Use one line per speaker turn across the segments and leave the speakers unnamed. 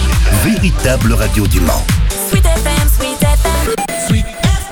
véritable radio du Mans.
Sweet FM, Sweet FM. Sweet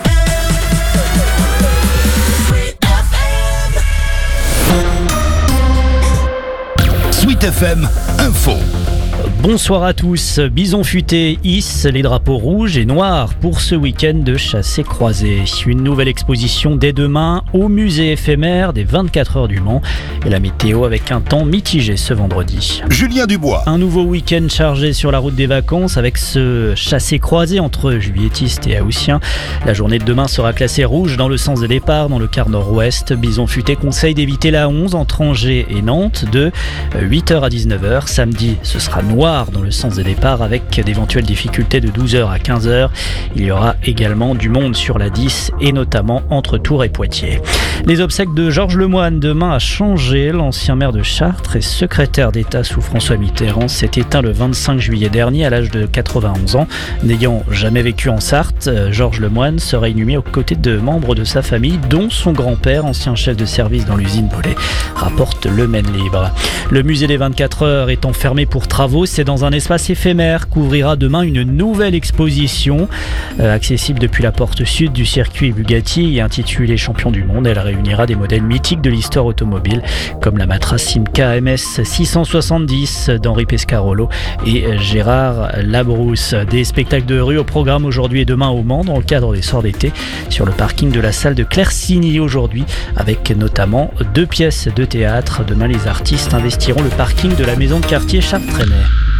FM. Sweet FM Info.
Bonsoir à tous. Bison Futé hisse les drapeaux rouges et noirs pour ce week-end de chassé-croisé. Une nouvelle exposition dès demain au musée éphémère des 24 heures du Mans et la météo avec un temps mitigé ce vendredi.
Julien Dubois.
Un nouveau week-end chargé sur la route des vacances avec ce chassé-croisé entre juilletistes et haussiens. La journée de demain sera classée rouge dans le sens des départs dans le quart nord-ouest. Bison Futé conseille d'éviter la 11 entre Angers et Nantes de 8h à 19h. Samedi, ce sera noir dans le sens des départs avec d'éventuelles difficultés de 12h à 15h. Il y aura également du monde sur la 10 et notamment entre Tours et Poitiers. Les obsèques de Georges Lemoine demain à Changé. L'ancien maire de Chartres et secrétaire d'État sous François Mitterrand s'est éteint le 25 juillet dernier à l'âge de 91 ans. N'ayant jamais vécu en Sarthe, Georges Lemoine sera inhumé aux côtés de membres de sa famille, dont son grand-père, ancien chef de service dans l'usine Bollé, rapporte le Maine Libre. Le musée des 24 heures étant fermé pour travaux, c'est dans un espace éphémère qu'ouvrira demain une nouvelle exposition accessible depuis la porte sud du circuit Bugatti et intitulée Champion du monde. Elle réunira des modèles mythiques de l'histoire automobile comme la Matra Simca MS 670 d'Henri Pescarolo et Gérard Labrousse. Des spectacles de rue au programme aujourd'hui et demain au Mans dans le cadre des soirs d'été sur le parking de la salle de Claircigny aujourd'hui avec notamment 2 pièces de théâtre. Demain, les artistes investiront le parking de la maison de quartier Chartres-Trenet.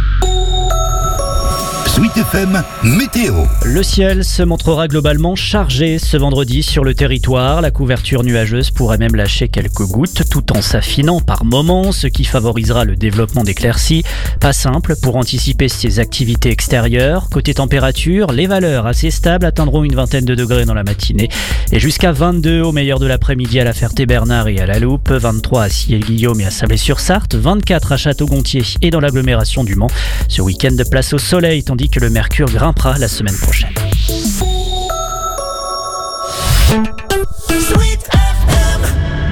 Sweet FM Météo.
Le ciel se montrera globalement chargé ce vendredi sur le territoire. La couverture nuageuse pourrait même lâcher quelques gouttes tout en s'affinant par moments, ce qui favorisera le développement d'éclaircies. Pas simple pour anticiper ces activités extérieures. Côté température, les valeurs assez stables atteindront une vingtaine de degrés dans la matinée et jusqu'à 22 au meilleur de l'après-midi à la Ferté-Bernard et à la Loupe, 23 à Sillé-Guillaume et à Sablé-sur-Sarthe, 24 à Château-Gontier et dans l'agglomération du Mans. Ce week-end de place au soleil, tandis que le mercure grimpera la semaine prochaine.
Sweet FM.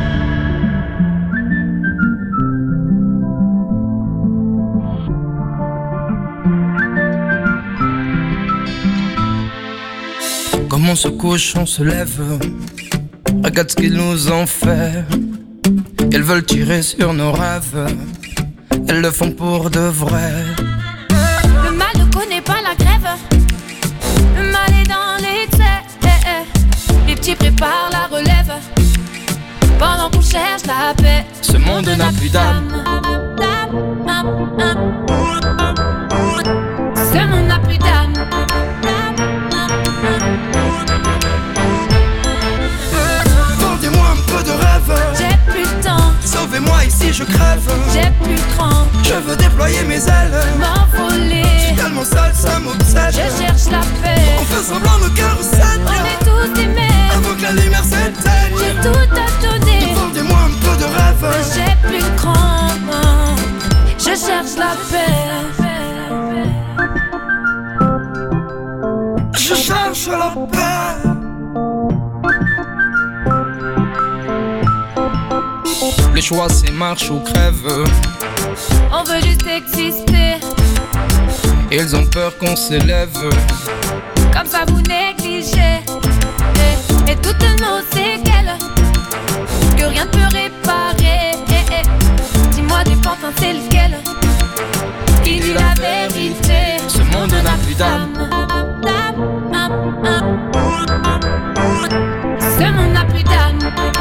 Comment on se couche, on se lève. Regarde ce qu'ils nous ont fait. Elles veulent tirer sur nos rêves. Elles le font pour de vrai.
Le mal ne connaît pas la grève. Le mal est dans l'excès. Les petits préparent la relève pendant qu'on cherche la paix.
Ce monde n'a plus d'âme.
Ce monde n'a plus d'âme.
Vendez-moi un peu de rêve.
J'ai plus le temps.
Sauvez-moi ici, je crève.
J'ai plus le cran.
Je veux déployer mes ailes.
M'envoler.
Tellement seul, ça m'obsède.
Je cherche la paix.
On fait semblant, nos cœurs saignent.
On est tous aimés.
Avant que la lumière s'éteigne.
J'ai tout à donner.
Vendez-moi un peu de rêve.
J'ai plus le cran. Je cherche la paix.
Je cherche la paix. Le choix c'est marche ou crève.
On veut juste exister.
Ils ont peur qu'on s'élève.
Comme ça vous négligez. Et toutes nos séquelles que rien ne peut réparer. Dis-moi du pantin c'est lequel qui dit la vérité.
Ce monde n'a plus d'âme.
Ce monde n'a plus d'âme.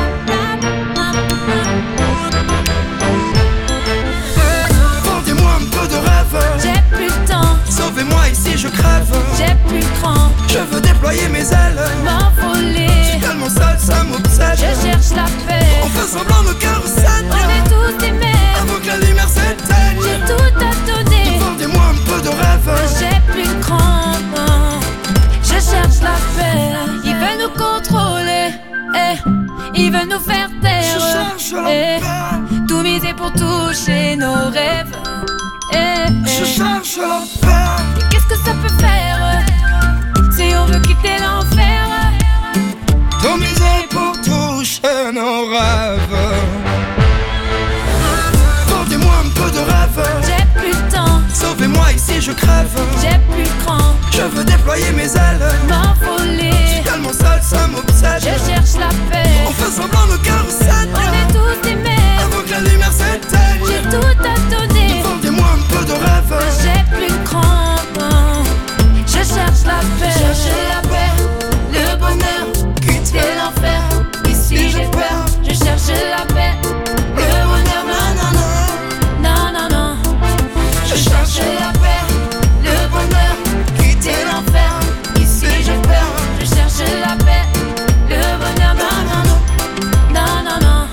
Vendez-moi un peu de rêve.
J'ai plus le temps.
Sauvez-moi ici, je crève.
J'ai plus le cran.
Je veux déployer mes ailes.
M'envoler.
Tellement seul, ça m'obsède.
Je cherche la paix.
On fait semblant, nos cœurs saignent.
On est tous aimés.
Avant que la lumière s'éteigne.
J'ai tout à donner.
Vendez-moi un peu de rêve.
J'ai plus le cran. Je cherche la paix. Ils veulent nous contrôler. Ils veulent nous faire taire.
Je cherche la paix.
Tout miser pour toucher nos rêves.
Je cherche la paix.
Et qu'est-ce que ça peut faire si on veut quitter l'enfer?
Tout miser pour toucher nos rêves. Vendez-moi un peu de rêve.
J'ai plus le temps.
Sauvez-moi ici, si je crève.
J'ai plus le cran,
Je veux déployer mes ailes.
m'envoler.
Tellement seul, ça m'obsède.
Je cherche la paix.
On fait semblant nos cœurs cèdent.
On est tous des mecs.
Avant que la lumière s'éteigne.
J'ai tout à donner.
Vendez-moi un peu de rêve.
J'ai plus le cran. Je cherche la paix. Je cherche la paix. Le bonheur, quitter l'enfer. Ici j'ai peur. Je cherche la paix. Le bonheur, non, non, non. Non, non, non. Je cherche la paix. Le bonheur, quitter l'enfer. Ici j'ai peur. Je cherche la paix. Le bonheur, non, non, non. Non, non, non.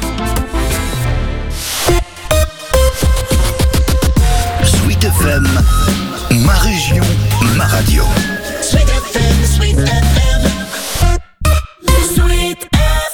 Sweet FM, ma région, ma radio.
Sweet FM, Sweet FM. Sweet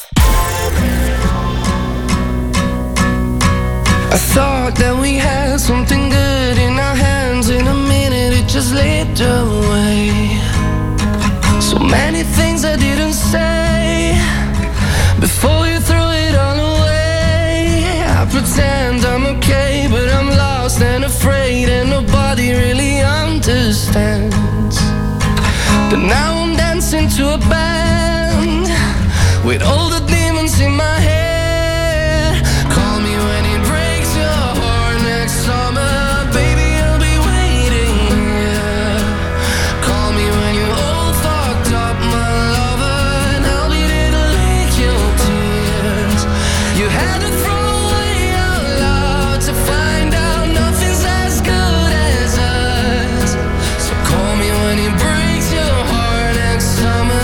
I thought that we had something good in our hands. In a minute it just slipped away. So many things I didn't say before you threw it all away. I pretend I'm okay, but I'm lost and afraid, and nobody really understands. But now I'm dancing to a band with all the demons in my head. Call me when it breaks your heart next summer, baby, I'll be waiting, yeah. Call me when you're all fucked up, my lover, and I'll be there to lick your tears. You had to throw away our love to find out nothing's as good as us. So call me when it breaks your heart next summer.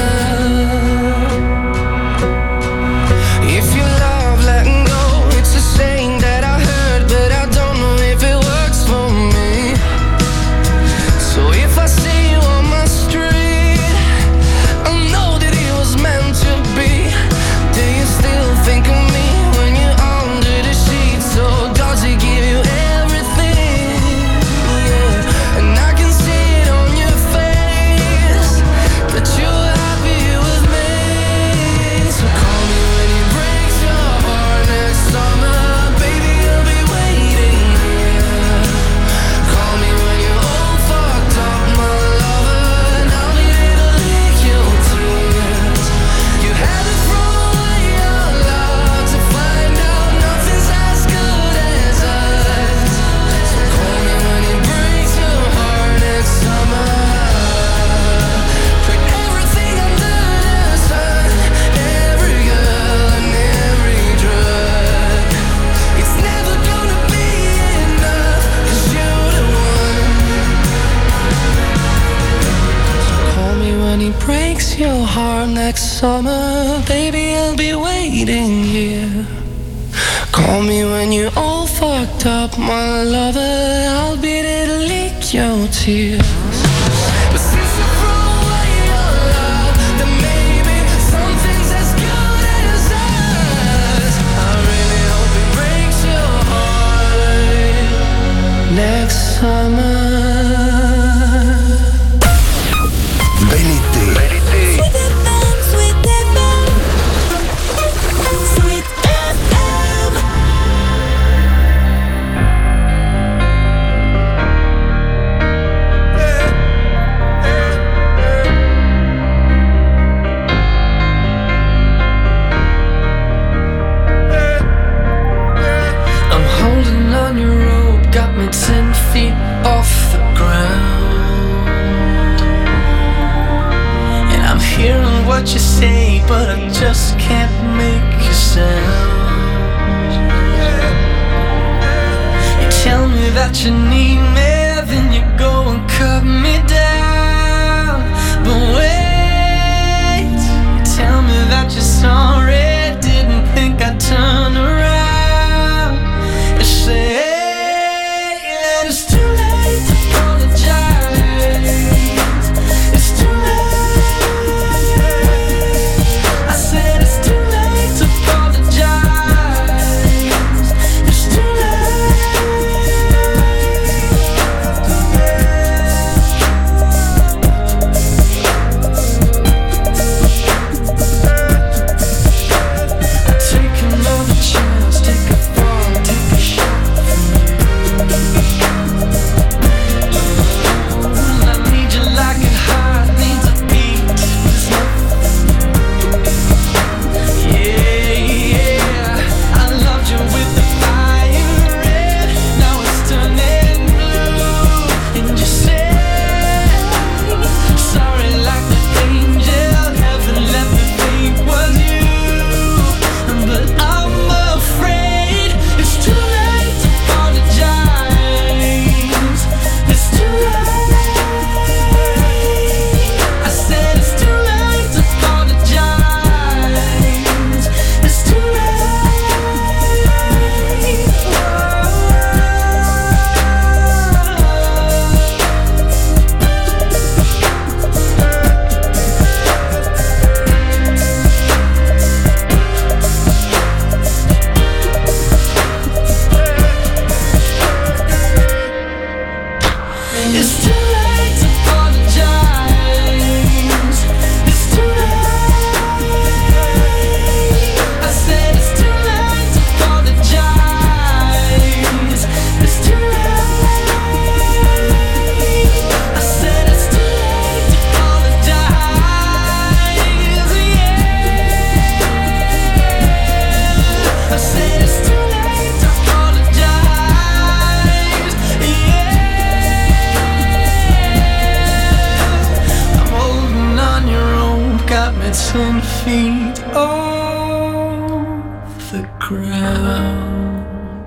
If you love letting go, it's a saying that I heard, but I don't know if it works for me. So if I see you on my street, I know that it was meant to be. Do you still think of me when you're under the sheets? Or does he give you everything? Yeah. And I can see it on your face that you're happy with me. So call me when he breaks your heart next summer, baby, I'll be waiting here. Call me when you're all fucked up, my lover, and I'll be there to lick your tears. You had to throw away your love to find out nothing's as good as us. So call me when he breaks your heart next summer. Put everything under the sun, every girl and every drug. It's never gonna be enough, 'cause you're the one. So call me when he breaks your heart next summer, baby, I'll be waiting here. Call me when you're all fucked up, my lover, I'll be there to lick your tears. But since you threw away your love, then maybe something's as good as us. I really hope it breaks your heart next summer.
Bel été.
Sweet FM, Sweet FM. Sweet FM.
I'm holding on your rope, got me 10 feet off the ground. And I'm hearing what you say, but I just can't make a sound. You tell me that you need me, then you go and cut me down. But wait, you tell me that you're sorry, didn't think I'd turn around. You say that it's too late to apologize. It's too late. I said it's too late to apologize. It's too late. 10 feet off the ground.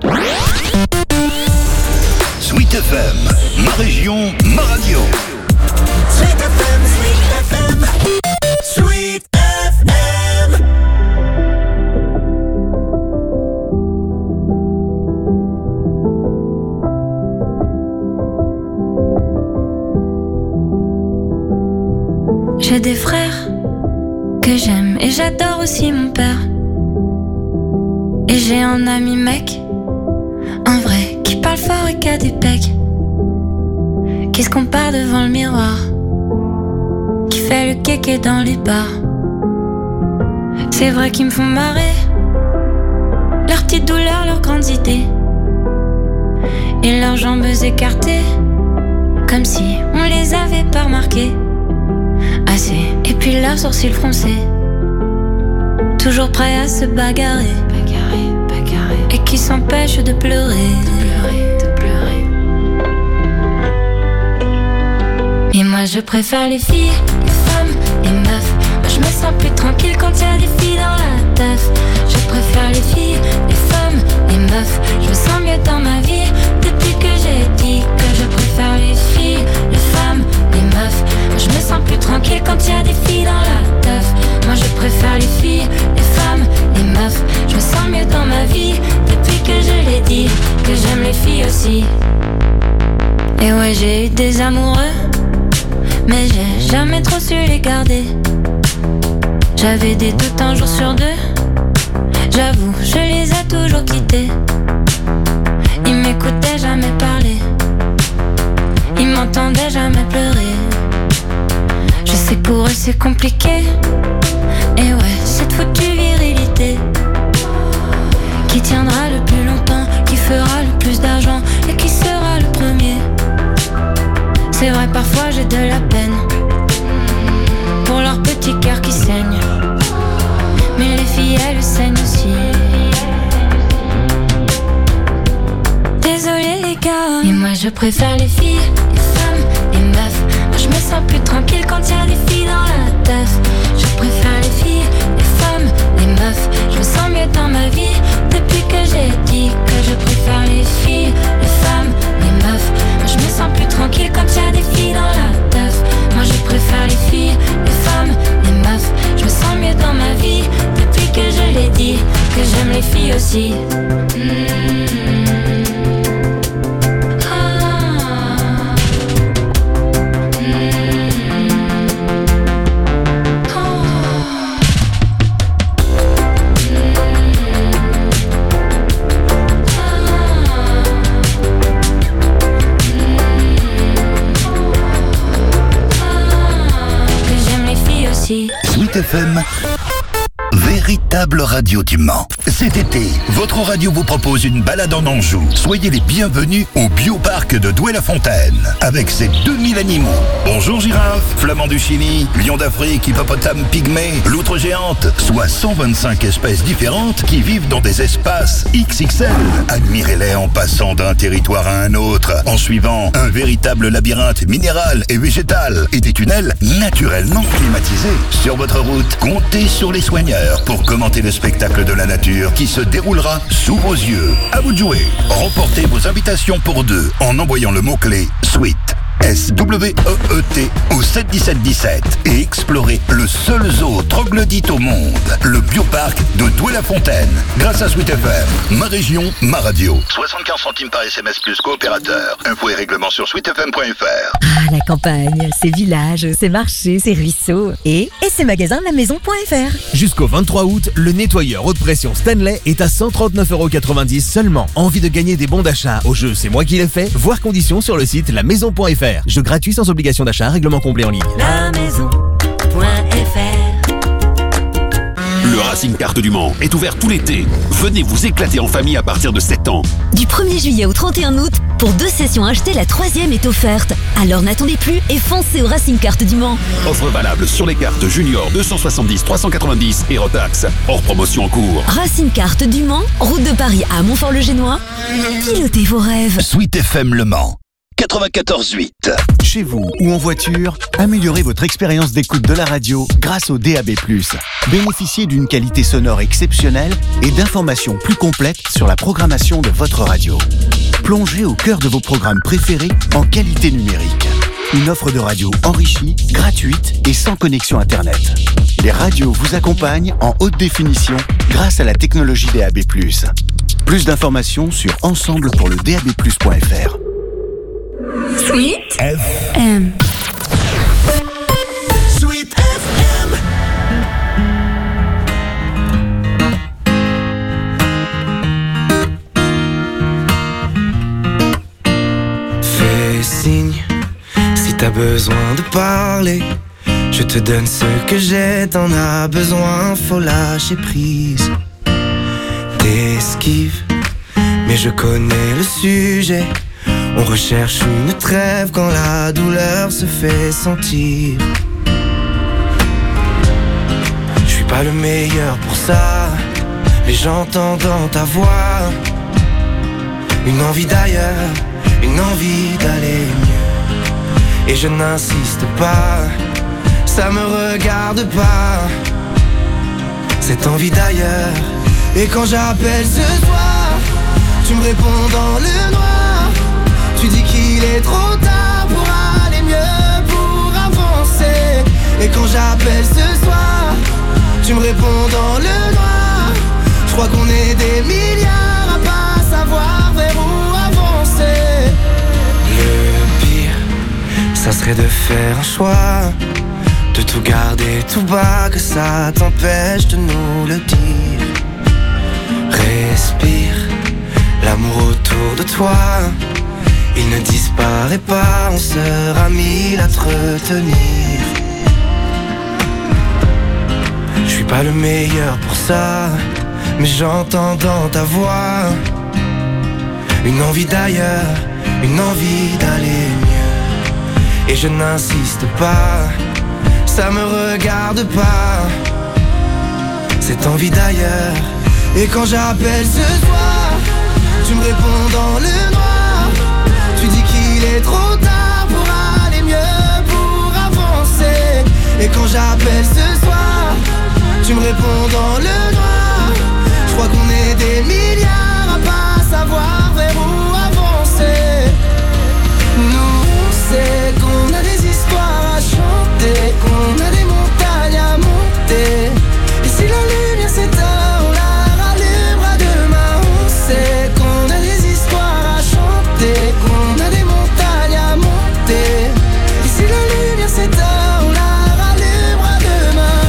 Sweet FM, ma région, ma radio.
Sweet FM, Sweet FM, Sweet FM.
J'ai des frères que j'aime et j'adore aussi mon père. Et j'ai un ami mec, un vrai, qui parle fort et qui a des pecs, qui se compare devant le miroir, qui fait le kéké dans les bars. C'est vrai qu'ils me font marrer, leurs petites douleurs, leurs grandes idées, et leurs jambes écartées, comme si on les avait pas remarquées assez. Et puis leurs sourcils froncés, toujours prêts à se bagarrer, et qui s'empêchent de pleurer. Et moi je préfère les filles, les femmes, les meufs. Moi je me sens plus tranquille quand y a des filles dans la teuf. Je préfère les filles, les femmes, les meufs. Je me sens mieux dans ma vie depuis que j'ai dit que je préfère les filles, les femmes, les meufs. Moi je me sens plus tranquille quand y a des filles dans la teuf. Moi je préfère les filles, les femmes, les meufs. Je me sens mieux dans ma vie depuis que je l'ai dit, que j'aime les filles aussi. Et ouais, j'ai eu des amoureux, mais j'ai jamais trop su les garder. J'avais des doutes un jour sur deux, j'avoue, je les ai toujours quittés. Ils m'écoutaient jamais parler, ils m'entendaient jamais pleurer. Je sais que pour eux c'est compliqué, et ouais, cette foutue virilité qui tiendra le plus longtemps, qui fera le plus d'argent et qui sera le premier. C'est vrai, parfois j'ai de la peine pour leur petit cœur qui saigne, mais les filles elles saignent aussi. Désolé les gars, et moi je préfère les filles, les femmes, les meufs. Moi je me sens plus tranquille quand y a des filles dans la teuf. Je préfère les filles, les femmes, les meufs. Je me sens mieux dans ma vie depuis que j'ai dit que je préfère les filles, les femmes, les meufs. Moi je me sens plus tranquille quand y a des filles dans la teuf. Moi je préfère les filles, les femmes, les meufs. Je me sens mieux dans ma vie depuis que je l'ai dit, que j'aime les filles aussi.
Sweet FM, véritable radio du Mans. Cet été, votre radio vous propose une balade en Anjou. Soyez les bienvenus au Bioparc de Douai-la-Fontaine, avec ses 2000 animaux. Bonjour girafe, flamand du Chili, lion d'Afrique, hippopotame pygmée, loutre géante, soit 125 espèces différentes qui vivent dans des espaces XXL. Admirez-les en passant d'un territoire à un autre, en suivant un véritable labyrinthe minéral et végétal et des tunnels naturellement climatisés. Sur votre route, comptez sur les soigneurs pour commenter le spectacle de la nature qui se déroulera sous vos yeux. À vous de jouer. Remportez vos invitations pour deux en envoyant le mot-clé SWEET. SWEET au 71717 et explorez le seul zoo troglodyte au monde, le Bioparc de Douai-la-Fontaine. Grâce à Sweet FM, ma région, ma radio. 75 centimes par SMS plus coopérateur. Infos et règlements sur sweetfm.fr.
Ah, la campagne, ses villages, ses marchés, ses ruisseaux et ses magasins de la maison.fr.
Jusqu'au 23 août, le nettoyeur haute pression Stanley est à 139,90€ seulement. Envie de gagner des bons d'achat au jeu C'est moi qui l'ai fait? Voir conditions sur le site lamaison.fr. Jeu gratuit sans obligation d'achat, règlement complet en ligne.
La maison.fr.
Le Racing Kart du Mans est ouvert tout l'été. Venez vous éclater en famille à partir de 7 ans.
Du 1er juillet au 31 août, pour 2 sessions achetées, la 3e est offerte. Alors n'attendez plus et foncez au Racing Kart du Mans.
Offre valable sur les cartes Junior 270 390 et Rotax. Hors promotion en cours.
Racing Kart du Mans, route de Paris à Montfort-le-Génois. Pilotez vos rêves.
Sweet FM Le Mans 94.8.
Chez vous ou en voiture, améliorez votre expérience d'écoute de la radio grâce au DAB+. Bénéficiez d'une qualité sonore exceptionnelle et d'informations plus complètes sur la programmation de votre radio. Plongez au cœur de vos programmes préférés en qualité numérique. Une offre de radio enrichie, gratuite et sans connexion Internet. Les radios vous accompagnent en haute définition grâce à la technologie DAB+. Plus d'informations sur ensemblepourledab+.fr.
Sweet FM.
Sweet FM.
Fais signe si t'as besoin de parler. Je te donne ce que j'ai, t'en as besoin, faut lâcher prise. T'esquives, mais je connais le sujet. On recherche une trêve quand la douleur se fait sentir. Je suis pas le meilleur pour ça, mais j'entends dans ta voix une envie d'ailleurs, une envie d'aller mieux. Et je n'insiste pas, ça me regarde pas, cette envie d'ailleurs. Et quand j'appelle ce soir, tu me réponds dans le noir. Tu dis qu'il est trop tard pour aller mieux, pour avancer. Et quand j'appelle ce soir, tu me réponds dans le noir. Je crois qu'on est des milliards à pas savoir vers où avancer. Le pire, ça serait de faire un choix, de tout garder tout bas, que ça t'empêche de nous le dire. Respire, l'amour autour de toi, il ne disparaît pas, on sera mille à te retenir. Je suis pas le meilleur pour ça, mais j'entends dans ta voix une envie d'ailleurs, une envie d'aller mieux. Et je n'insiste pas, ça me regarde pas, cette envie d'ailleurs. Et quand j'appelle ce soir, tu me réponds dans le noir. Tu dis qu'il est trop tard pour aller mieux, pour avancer. Et quand j'appelle ce soir, tu me réponds dans le noir. Je crois qu'on est des milliards à pas savoir vers où avancer. Nous on sait qu'on a des histoires à chanter, qu'on a des montagnes à monter. Et si la lumière s'éteint, on la rallumera demain. On sait qu'on a des histoires à chanter, qu'on a des montagnes à monter. Et si la lumière s'éteint, on la rallumera demain.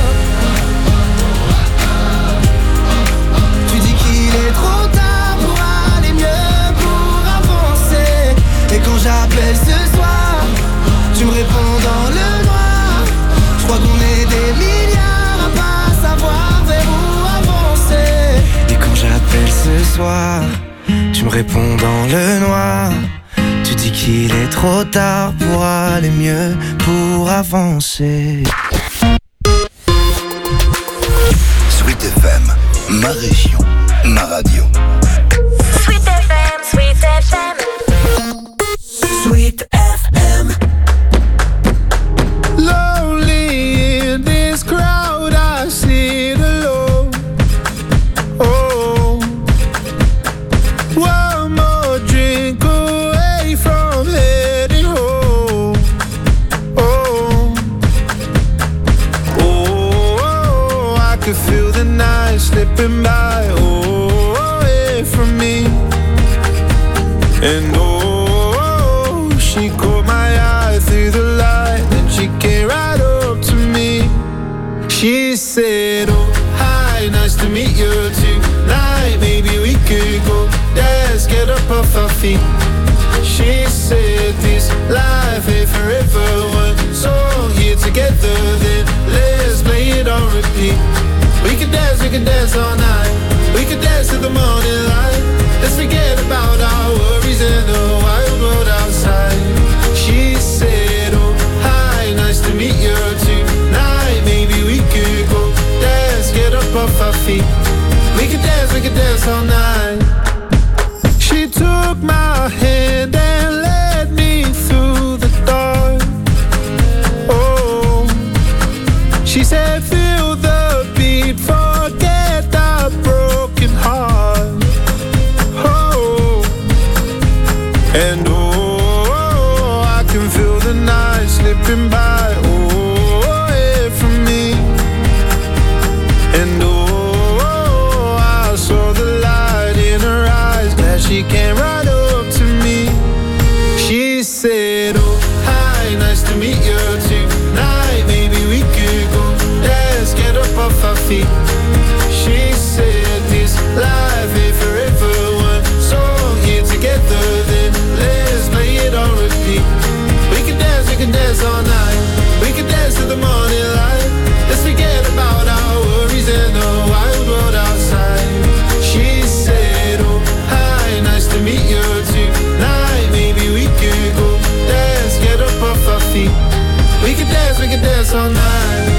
Tu dis qu'il est trop tard pour aller mieux, pour avancer. Et quand j'appelle ce soir, tu me réponds dans le noir. Je crois qu'on est des milliards à pas savoir vers où avancer. Et quand j'appelle ce soir, tu me réponds dans le noir. Tu dis qu'il est trop tard pour aller mieux, pour avancer.
Sweet FM, ma région, ma radio.
Sweet FM, Sweet FM.
Sweet FM.
Lonely in this crowd, I sit alone. Oh, one more drink away from heading home. Oh, oh, I could feel the night slipping by. Oh, away from me. And oh, she caught my eye through the light, and she came right up to me. She said, oh, hi, nice to meet you tonight. Maybe we could go dance, get up off our feet. She said, this life ain't forever. One song here together, then let's play it on repeat. We can dance all night. We can dance to the morning light. Let's forget about our worries and the wild world outside. She said, oh, hi, nice to meet you tonight. Maybe we could go dance, get up off our feet. We could dance all night. She took my hand and led me
to meet you tonight. Maybe we could go, let's get up off our feet. She said this life ain't forever, one song here together, then let's play it on repeat. We can dance all night. We can dance to the morning light. Let's forget about our worries and the wild world outside. She said, oh, hi, nice to meet you tonight. Maybe we could go dance, get up off our feet. We can dance all night.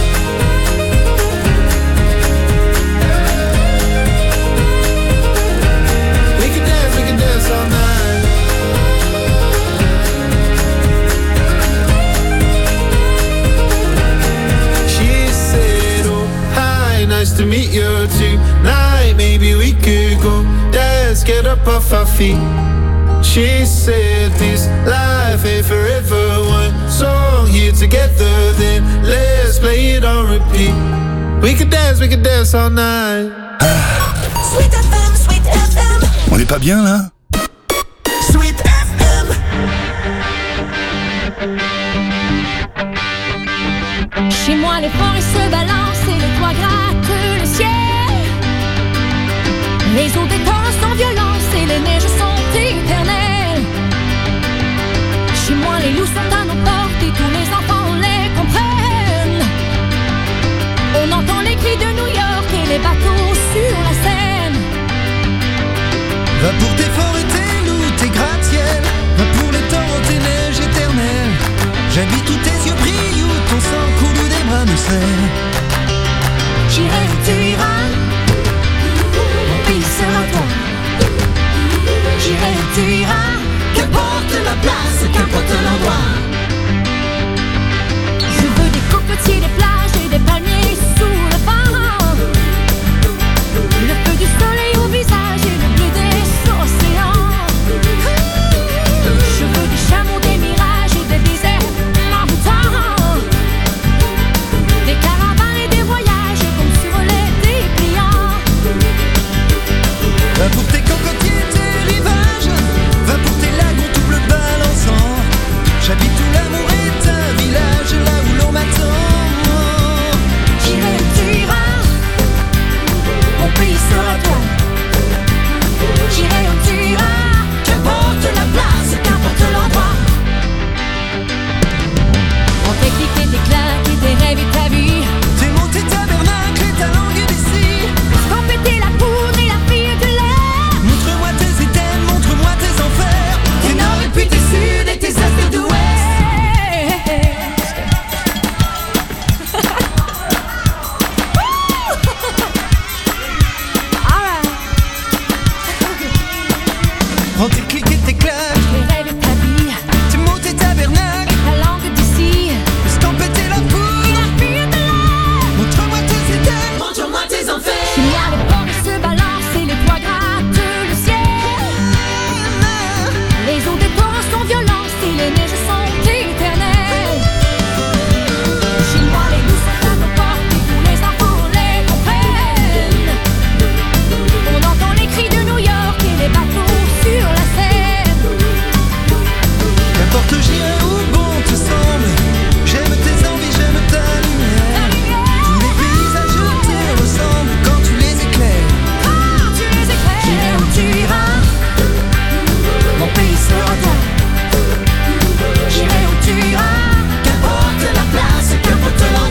We can dance all night. She said, oh, hi, nice to meet you tonight. Maybe we could go dance, get up off our feet. She said this life ain't forever, one song here together, then let's play it on repeat. We can dance all night.
Sweet FM, Sweet FM.
On n'est pas bien là?
Sweet FM.
Chez moi, les forêts se balancent et les toits grattent le ciel. Les eaux des torrents sont violentes et les neiges sont éternelles. Chez moi, les loups sont à nos portes et tous les enfants les comprennent. On entend les cris de New York et les bateaux sur la Seine.
Va pour tes forêts, tes loups, tes gratte-ciel. Va pour les torrents, tes neiges éternelles. J'habite où tes yeux brillent, où ton sang coule, où des bras me serrent.
J'irai où tu iras, mon pays sera toi. J'irai où tu iras,
Qu'importe la place, qu'importe l'endroit.
je veux des cocotiers, des plages et des palmiers sous le vent. Le feu du soleil au visage et le bleu des océans. Je veux des chameaux, des mirages et des déserts marmoutants. Des caravanes et des voyages comme sur les dépliants.
Va pour tes cocotiers, tes rivages. Va pour tes lagons double balançant. J'habite où l'amour est un village, là où l'on m'attend.
J'irai où tu iras, mon pays sera toi. J'irai où tu iras,
Qu'importe la place, qu'importe l'endroit.
on t'éclate et tes claques et tes rêves et ta vie.
Tes mots, tes tabernacles et ta langue d'ici.
Sans péter la poudre et la fille de l'air.
Montre-moi tes éthèmes, montre-moi tes enfers.
Tes nord et puis tes sud et tes est et d'ouest.
Prends tes clics et tes claques.
Les rêves et ta vie,
Tes mots, tes tabernacles.
ta langue d'ici.
Escampes et la poudre.
La fille de l'air.
Montre-moi tes éthèmes.
Montre-moi tes enfers.
Chez moi, les forêts se balancent et les toits grattent le ciel. Les eaux des torrents sont violentes et les neiges sont éternelles. Chez moi, les loups sont à nos portes et tous les enfants les comprennent. On entend les cris de New York et les bateaux sur la Seine.
Qu'importe j'irai où bon te semble. J'aime tes envies, j'aime ta lumière. Tous les paysages te ressemblent quand tu les éclaires.
Tu les éclaires. J'irai où tu iras, mon pays sera toi. J'irai où tu iras,
Qu'importe la place, qu'importe l'endroit.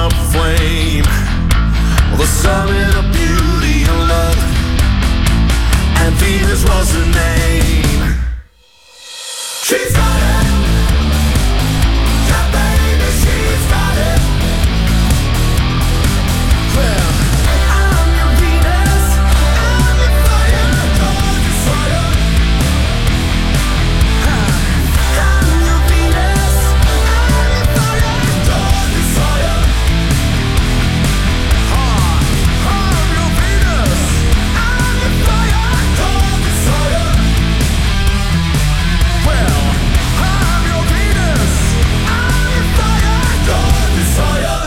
up flame. The summit of beauty and love, and Venus was her name. She's got it, yeah baby, she's got it. Well, I'm your Venus, I'm your fire, your desire. I'm your Venus, I'm your fire, your desire. I'm your Venus, I'm your fire, your desire. Well, I'm your Venus, I'm your fire, your desire.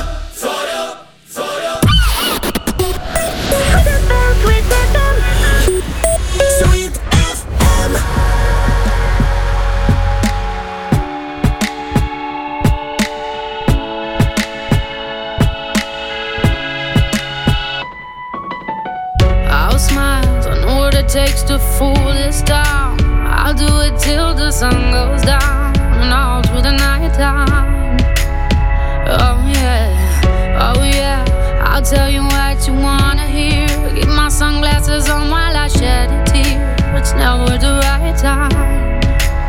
Sweet FM.
I'll smile, I know what it takes to fool this town. I'll do it till the sun goes down and all through the night time. Oh yeah, I'll tell you what you wanna hear. Keep my sunglasses on while I shed a tear. It's never the right time.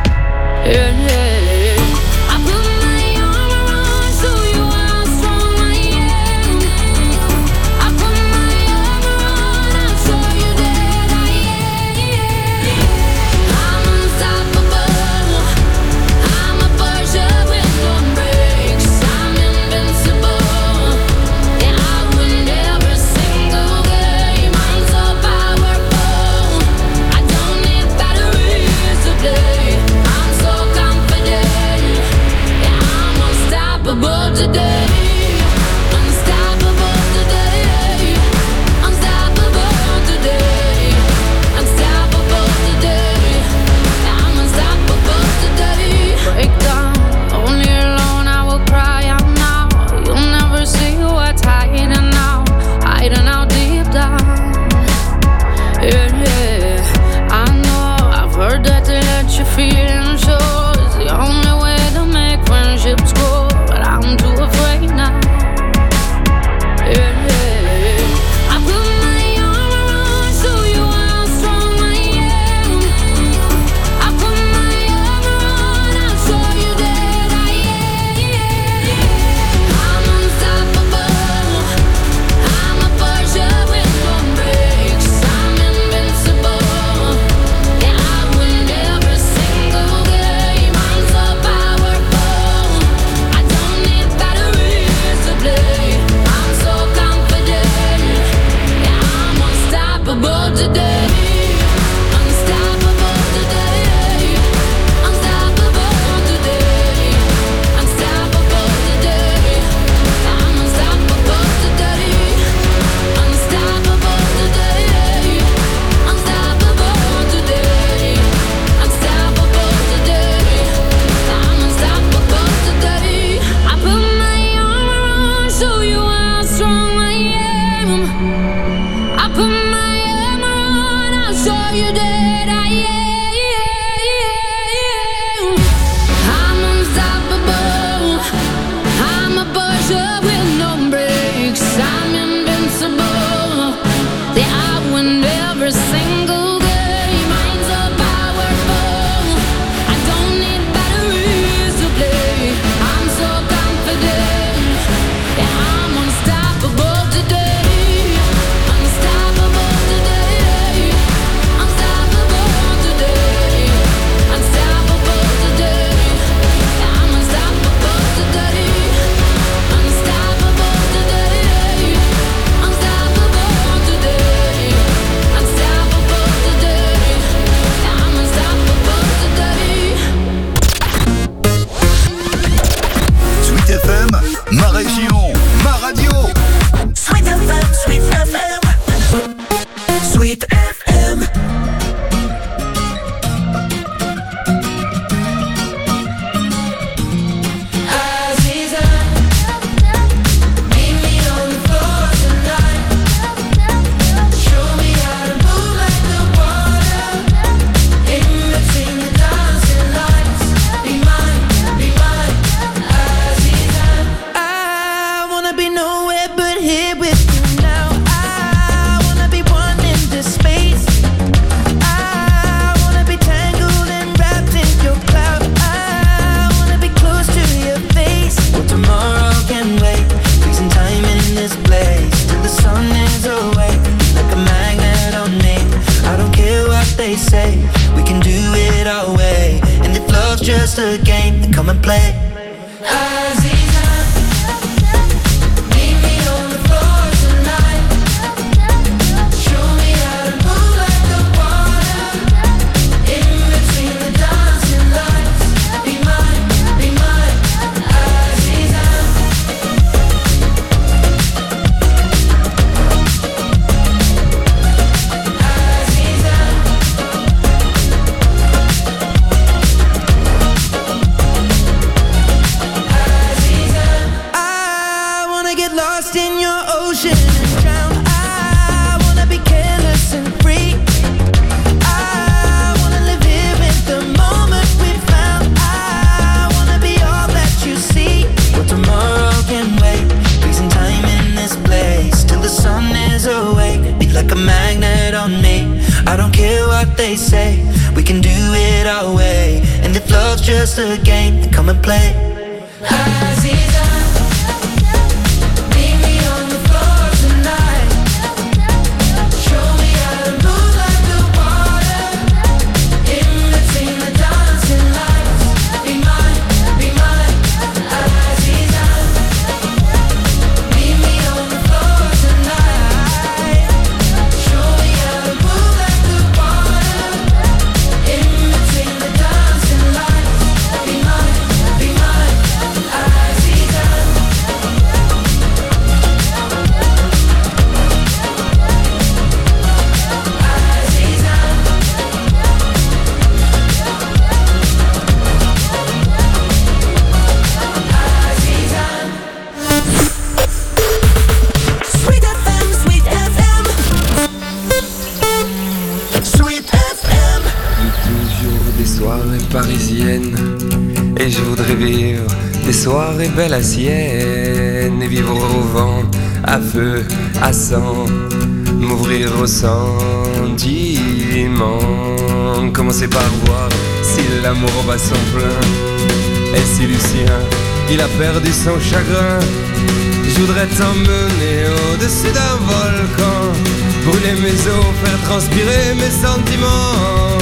Yeah. I put my arm around, show you how strong I am. I put my arm around, I'll show you that I am. I'm unstoppable. I'm a Porsche with no brakes. I'm invincible. Yeah, I win every single game. I'm so powerful. I don't need batteries to play. I'm so confident.
a game, then come and play. They say we can do it our way, and if love's just a game, then come and play.
Soirée belle à Sienne et vivre au vent, à feu, à sang, m'ouvrir au sentiment. Commencer par voir si l'amour bat son plein et si Lucien, il a perdu son chagrin. Je voudrais t'emmener au-dessus d'un volcan, brûler mes os, faire transpirer mes sentiments.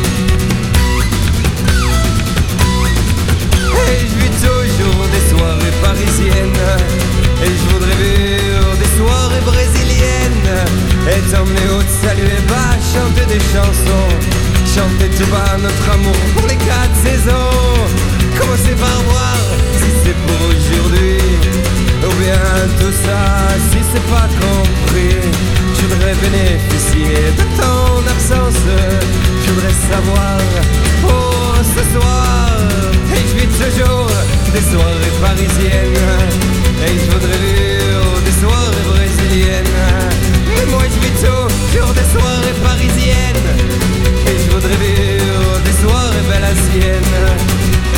Et je vis toujours des soirées parisiennes, et je voudrais vivre des soirées brésiliennes, et t'emmener au saluer bas, chanter des chansons, chanter tout bas notre amour pour les 4 saisons. Commencer par voir si c'est pour aujourd'hui, ou bien tout ça si c'est pas compris. Je voudrais bénéficier de ton absence, je voudrais savoir pour ce soir. Et je vis toujours des soirées parisiennes, et je voudrais vivre des soirées brésiliennes. Mais moi je vis toujours des soirées parisiennes, et je voudrais vivre des soirées belles à Sienne.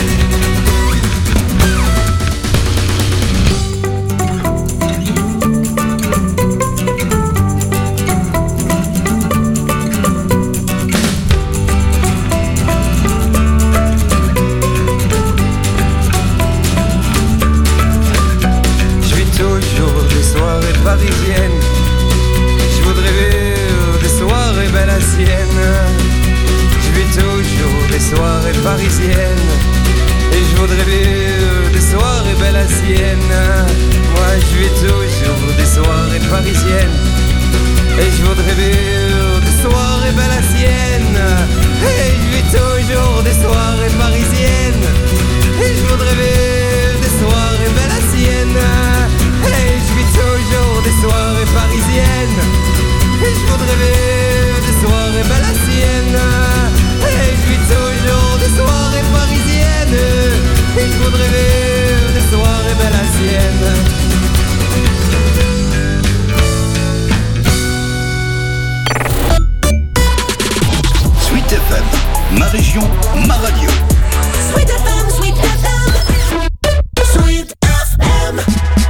Parisienne, je voudrais vivre des soirées belles à Sienne. Je vis toujours des soirées parisiennes, et je voudrais vivre des soirées belles à Sienne. Moi je vis toujours des soirées parisiennes, et je voudrais vivre des soirées belles à Sienne. Et je vis toujours des soirées parisiennes, et je voudrais vivre des soirées belles à Sienne. Et je vis toujours des soirées parisiennes, et je voudrais vivre des soirées belles à Sienne. Et je vis toujours des soirées parisiennes, et je voudrais vivre des soirées belles à Sienne.
Sweet FM, ma région, ma radio.
Sweet FM, Sweet FM, Sweet FM.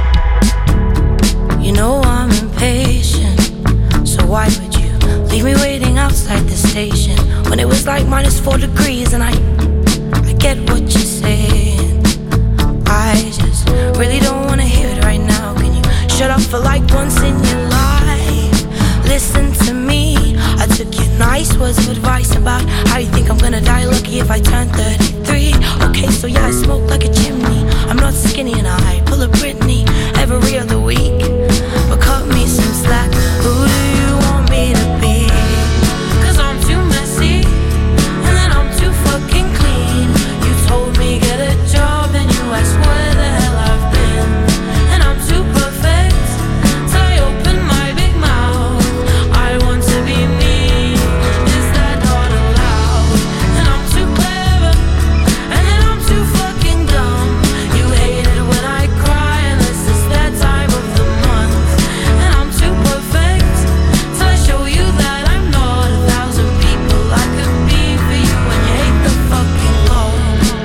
You know I'm impatient, so why would you leave me waiting outside the station when it was like -4 degrees? And I get what you're saying, I just really don't wanna hear it right now. Can you shut up for like once in your life? Listen to me, I took your nice words of advice about how you think I'm gonna die lucky if I turn 33. Okay,
Hey, so yeah, I smoke like a chimney. I'm not skinny and I pull a Britney every other week. But cut me some slack. Who do you want me to be? 'Cause I'm too messy and then I'm too fucking clean. You told me get a job and you asked where the hell I've been. And I'm too perfect till I open my big mouth. I want to be me. Is that not allowed? And I'm too clever and then I'm too fucking dumb. You hate it when I cry unless it's that time of the month. And I'm too perfect till I show you that I'm not 1,000 people I could be for you. And you hate the fucking Lord.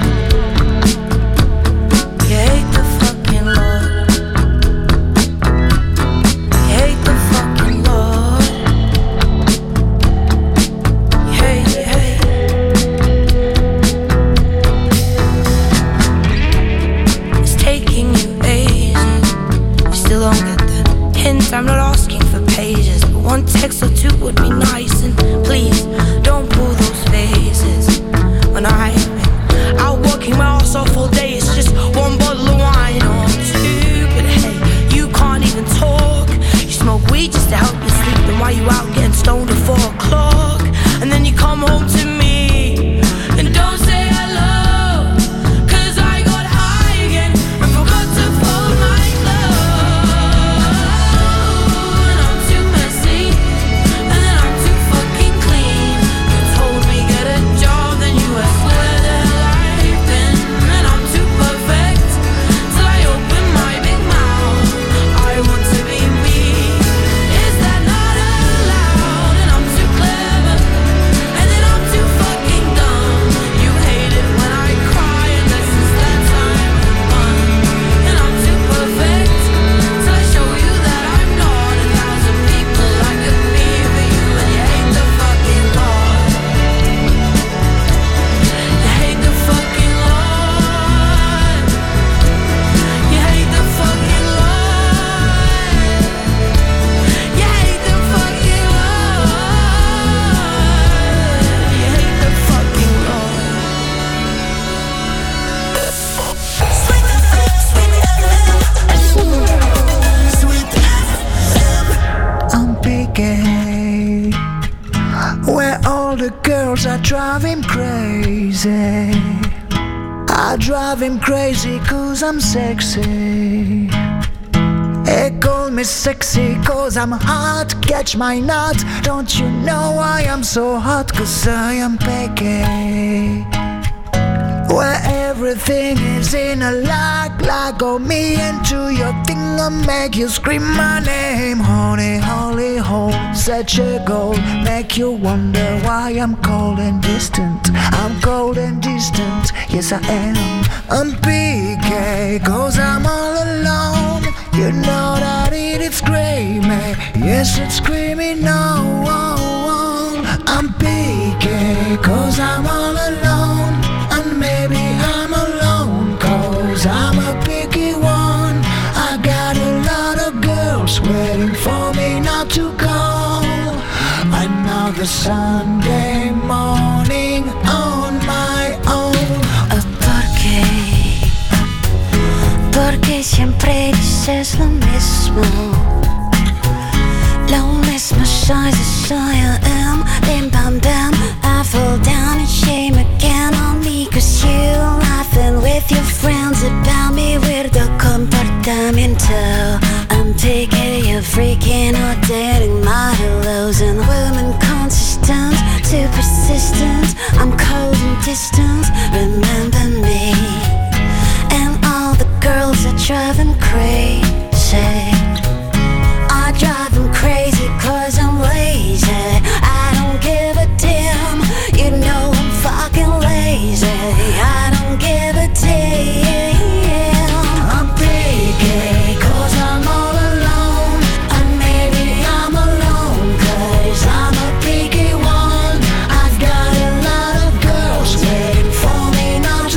You hate the fucking Lord. You hate the fucking Lord. You hate, you hate. It's taking you ages. You still don't get the hint. I'm not asking for pages, but one text or two would be nice. And please don't pull those faces when I'm out working my ass off all day. It's just one bottle of wine or two. But hey, you can't even talk. You smoke weed just to help you sleep. Then why you out getting stoned at 4 o'clock? And then you come home to me and don't say hello. 'Cause I got high again and forgot to fold my clothes. And I'm too messy and then I'm too fucking clean. You told me get a job, then you asked where the hell I've been. And I'm too perfect till I open my big mouth. I want to be me. Is that not allowed? And I'm too clever and then I'm too fucking dumb. You hate it when I cry unless it's that time of the month. And I'm too perfect till I show you that I'm not 1,000 people I could be for you. And you hate the fucking Lord. You hate the fucking Lord. You hate the fucking Lord. You hate the fucking Lord. You hate the fucking Lord.
I'm picky, where all the girls are driving crazy. I drive him crazy 'cause I'm sexy. They call me sexy 'cause I'm hot, catch my nut. Don't you know I am so hot 'cause I am picky, where everything is in a like on me into your thing and make you scream my name. Honey, holy hole, such a goal, make you wonder why I'm cold and distant. I'm cold and distant, yes I am. I'm PK, 'cause I'm all alone. You know that it's screaming, yes it's screaming no. I'm PK, 'cause I'm all alone. And maybe I'm alone 'cause I'm a picky one. I got a lot of girls waiting for me not to go. Another Sunday morning on my own.
Porque siempre dices lo mismo. Lo mismo soy, I am. Bim bam bam, I fall down in shame again on me 'cause you laughing with your friends about me. Weirdo comportamiento. I'm taking you freaking out, dating my hellos and women consistent, too persistent. I'm cold and distant, remember me. And all the girls are driving crazy. I drive them crazy 'cause I'm lazy. I don't give a damn, you know I'm fucking lazy. I don't give a damn.
I'm picky 'cause I'm all alone. And maybe I'm alone 'cause I'm a picky one. I've got a lot of girls waiting for me not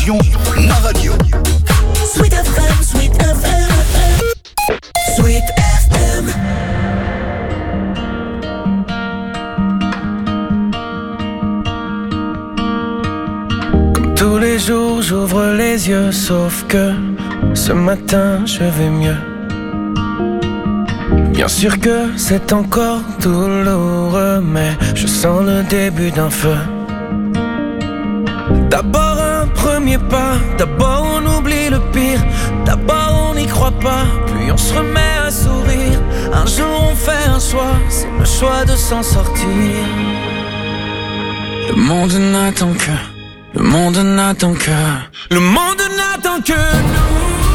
région, ma radio.
Sweet FM, Sweet FM, Sweet FM.
Comme tous les jours, j'ouvre les yeux, sauf que ce matin, je vais mieux. Bien sûr que c'est encore douloureux, mais je sens le début d'un feu. D'abord un premier pas, d'abord on oublie le pire, d'abord on n'y croit pas, puis on se remet à sourire. Un jour on fait un choix, c'est le choix de s'en sortir. Le monde n'attend que, le monde n'attend que, le monde n'attend que nous.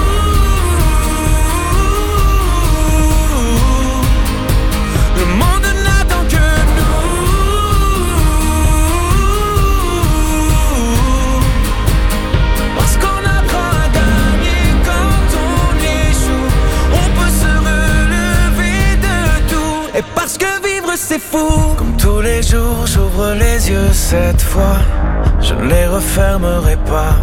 Le monde n'attend que nous. Parce qu'on apprend à gagner quand on échoue. On peut se relever de tout. Et parce que vivre c'est fou. Comme tous les jours j'ouvre les yeux cette fois, je ne les refermerai pas.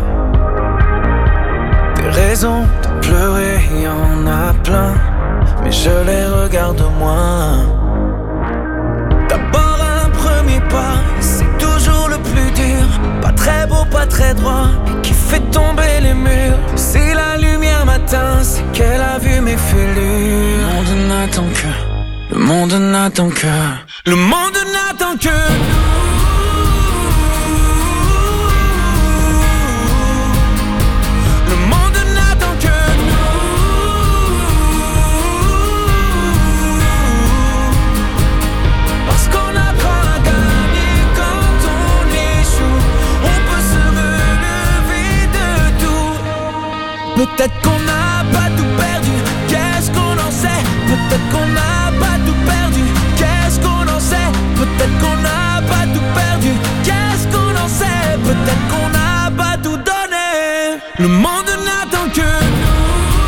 Des raisons de pleurer, y en a plein, mais je les regarde moins. D'abord un premier pas, c'est toujours le plus dur. Pas très beau, pas très droit, et qui fait tomber les murs. Si la lumière m'atteint, c'est qu'elle a vu mes fêlures. Le monde n'attend que, le monde n'attend que, le monde n'attend que nous. Le monde n'attend que nous. Parce qu'on apprend à gagner quand on échoue. On peut se relever de tout. Peut-être qu'on n'a pas tout perdu, qu'est-ce qu'on en sait? Peut-être qu'on n'a pas tout perdu, qu'est-ce qu'on en sait? Peut-être qu'on n'a pas tout perdu, qu'est-ce qu'on en sait? Peut-être qu'on n'a pas tout donné. Le monde n'attend que nous.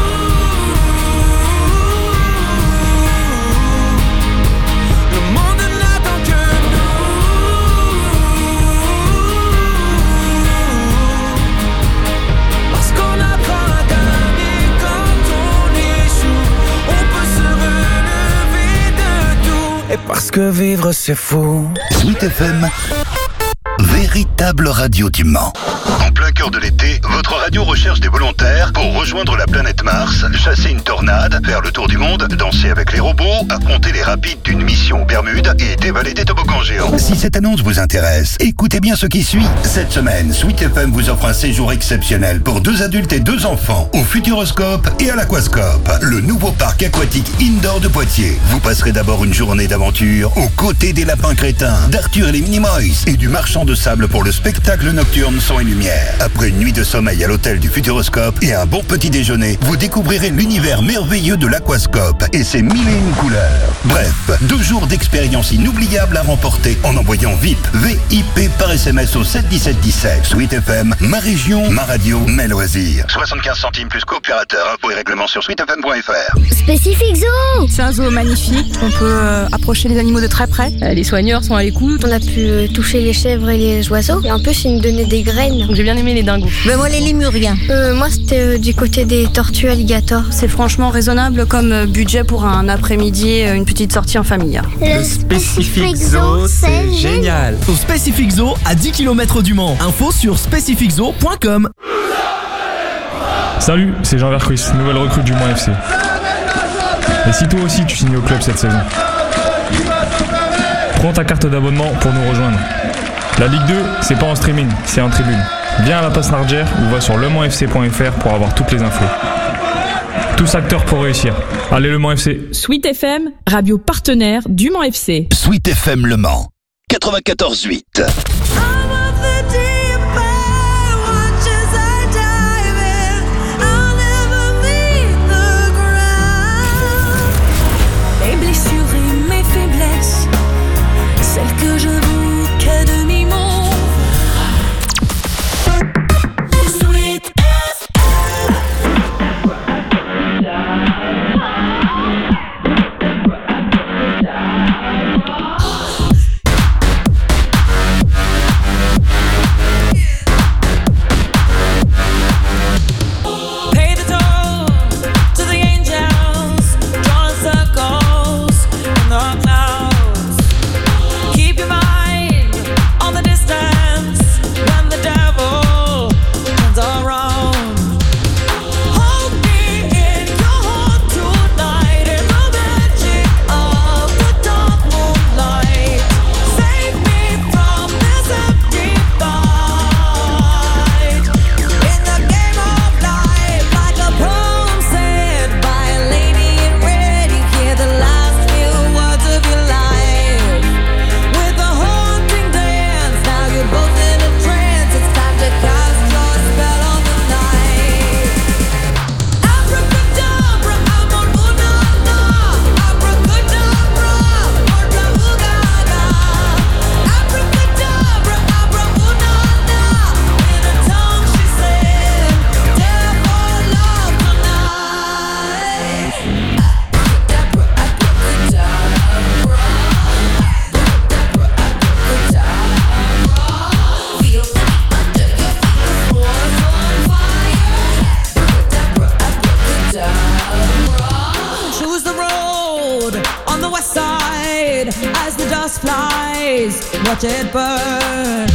Le monde n'attend que nous. Parce qu'on apprend à gagner quand on échoue. On peut se relever de tout. Et parce que vivre c'est fou.
Sweet FM, véritable radio du Mans. En plein cœur de l'été, votre radio recherche des volontaires pour rejoindre la planète Mars, chasser une tornade, faire le tour du monde, danser avec les robots, affronter les rapides d'une mission aux Bermudes et dévaler des toboggans géants. Si cette annonce vous intéresse, écoutez bien ce qui suit. Cette semaine, Sweet FM vous offre un séjour exceptionnel pour 2 adultes et 2 enfants au Futuroscope et à l'Aquascope, le nouveau parc aquatique indoor de Poitiers. Vous passerez d'abord une journée d'aventure aux côtés des lapins crétins, d'Arthur et les Minimoys et du marchand de sable pour le spectacle nocturne son et lumière. Après une nuit de sommeil à l'hôtel du Futuroscope et un bon petit déjeuner, vous découvrirez l'univers merveilleux de l'Aquascope et ses 1001 couleurs. Bref, 2 jours d'expérience inoubliable à remporter en envoyant VIP, VIP par SMS au 71717. Sweet FM, ma région, ma radio, mes loisirs. 75 centimes plus coopérateur, infos et règlements sur sweetfm.fr.
Spécifique Zoo. C'est un zoo magnifique, on peut approcher les animaux de très près. Les soigneurs sont à l'écoute.
On a pu toucher les chèvres et les oiseaux. Et en plus, ils nous donnaient des graines.
J'ai bien aimé les dingos.
Ben moi, les lémuriens. Moi, c'était du côté des tortues alligators.
C'est franchement raisonnable comme budget pour un après-midi, une petite sortie en famille.
Le Specific Zoo, c'est génial. Au Specific Zoo, à 10 km du Mans. Info sur specificzoo.com.
Salut, c'est Jean Vercruis, nouvelle recrue du Mans FC. Et si toi aussi tu signes au club cette saison, prends ta carte d'abonnement pour nous rejoindre. La Ligue 2, c'est pas en streaming, c'est en tribune. Viens à la Passe Nardière ou va sur lemanfc.fr pour avoir toutes les infos. Tous acteurs pour réussir. Allez le Mans FC.
Sweet FM, radio partenaire du Mans FC.
Sweet FM Le Mans, 94.8.
Mes blessures et mes faiblesses, celles que je vous qu'à demi-mot. Sweet
fireflies, watch it burn.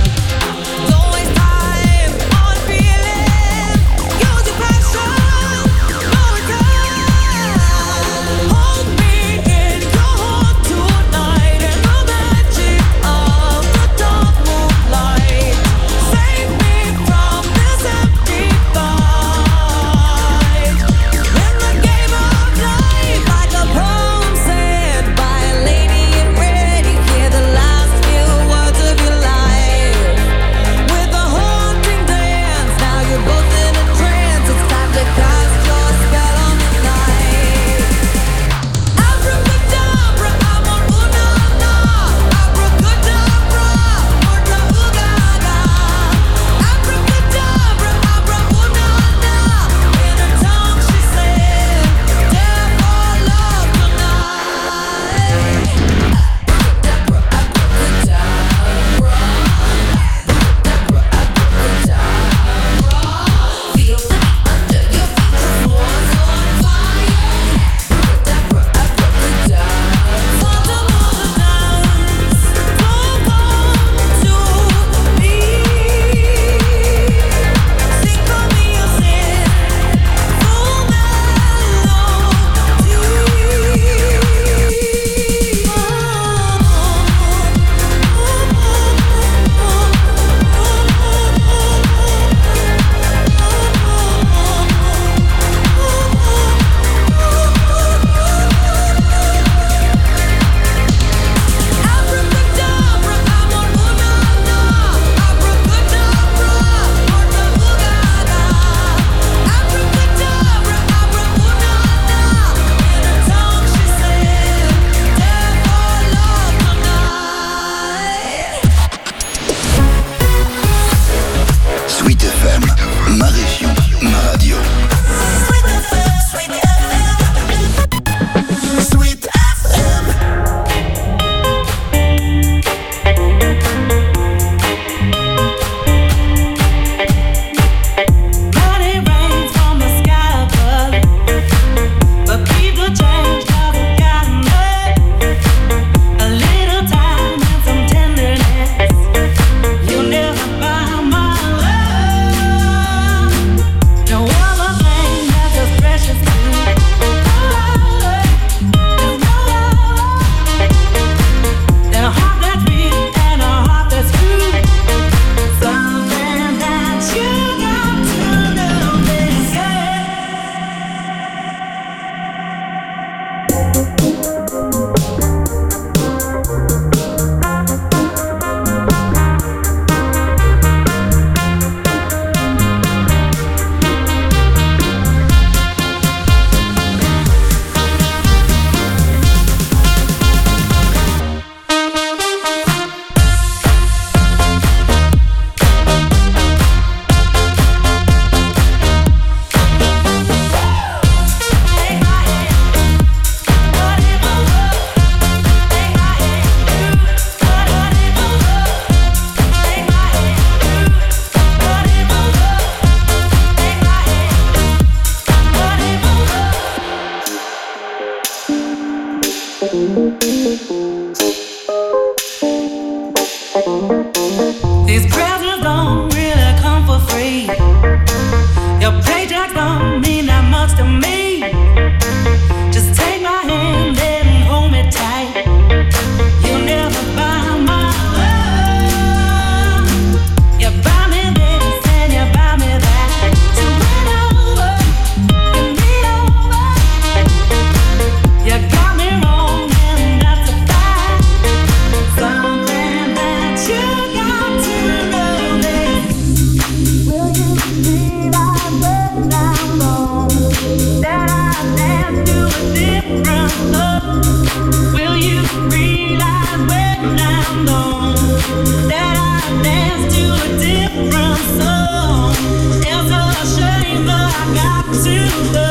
These presents don't really come for free. Your paycheck don't mean that much to me. Just take my hand and hold me tight. You'll never buy my love. You buy me this and you buy me that. So win over, give me over. You got me wrong and that's a fact. Something that you got to know this. Will you realize when I'm gone that I dance to a different love? Will you realize when I'm gone that I dance to a different song? It's a shame, but I got to love.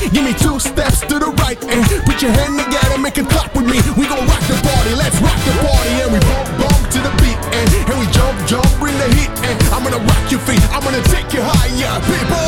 Give me 2 steps to the right and put your hand together, make it clap with me. We gon' rock the party, let's rock the party. And we bump to the beat and we jump, bring the heat. And I'm gonna rock your feet, I'm gonna take you higher. People